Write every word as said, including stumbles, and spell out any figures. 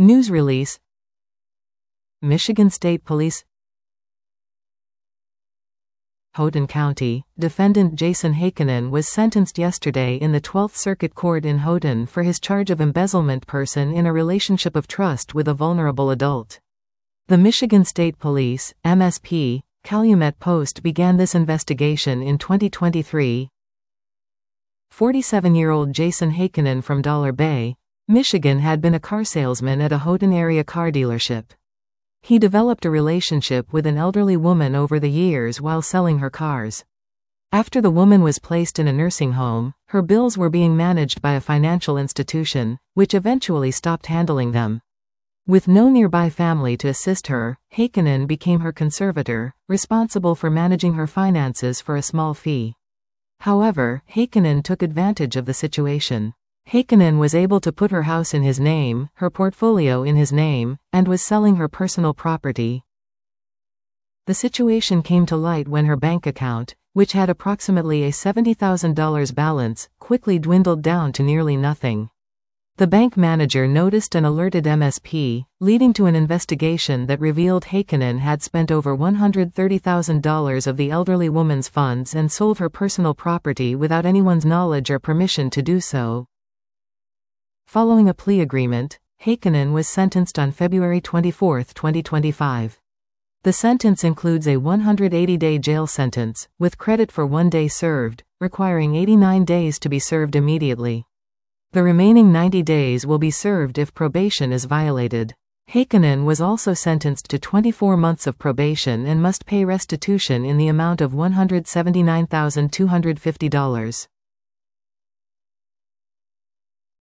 News release. Michigan State Police. Houghton County, defendant Jason Heikkinen was sentenced yesterday in the twelfth Circuit Court in Houghton for his charge of embezzlement person in a relationship of trust with a vulnerable adult. The Michigan State Police, M S P, Calumet Post began this investigation in twenty twenty-three. forty-seven-year-old Jason Heikkinen from Dollar Bay, Michigan had been a car salesman at a Houghton area car dealership. He developed a relationship with an elderly woman over the years while selling her cars. After the woman was placed in a nursing home, her bills were being managed by a financial institution, which eventually stopped handling them. With no nearby family to assist her, Heikkinen became her conservator, responsible for managing her finances for a small fee. However, Heikkinen took advantage of the situation. Heikkinen was able to put her house in his name, her portfolio in his name, and was selling her personal property. The situation came to light when her bank account, which had approximately a seventy thousand dollars balance, quickly dwindled down to nearly nothing. The bank manager noticed and alerted M S P, leading to an investigation that revealed Heikkinen had spent over one hundred thirty thousand dollars of the elderly woman's funds and sold her personal property without anyone's knowledge or permission to do so. Following a plea agreement, Heikkinen was sentenced on February twenty-fourth, twenty twenty-five. The sentence includes a one hundred eighty day jail sentence, with credit for one day served, requiring eighty-nine days to be served immediately. The remaining ninety days will be served if probation is violated. Heikkinen was also sentenced to twenty-four months of probation and must pay restitution in the amount of one hundred seventy-nine thousand two hundred fifty dollars.